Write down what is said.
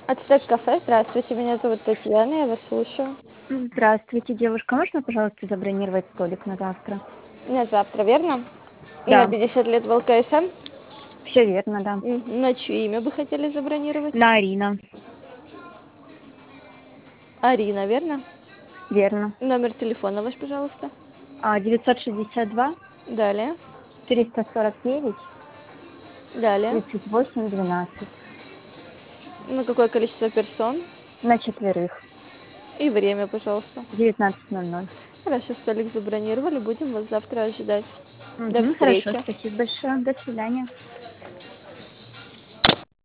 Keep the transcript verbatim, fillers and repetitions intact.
Ацтек кафе. Здравствуйте, меня зовут Татьяна, я вас слушаю. Здравствуйте, девушка. Можно, пожалуйста, забронировать столик на завтра? На завтра, верно? На Да, пятьдесят лет в ЛКСМ? все верно, да. Мгм. На чье имя бы хотели забронировать? На Арина. Арина, верно? Верно. Номер телефона ваш, пожалуйста. А, девятьсот шестьдесят два Далее. триста сорок девять Далее. тридцать восемь двенадцать. На какое количество персон? На четверых. И время, пожалуйста. девятнадцать ноль ноль. Хорошо, столик забронировали, будем вас завтра ожидать. До Угу, хорошо, встречи. спасибо большое. До свидания.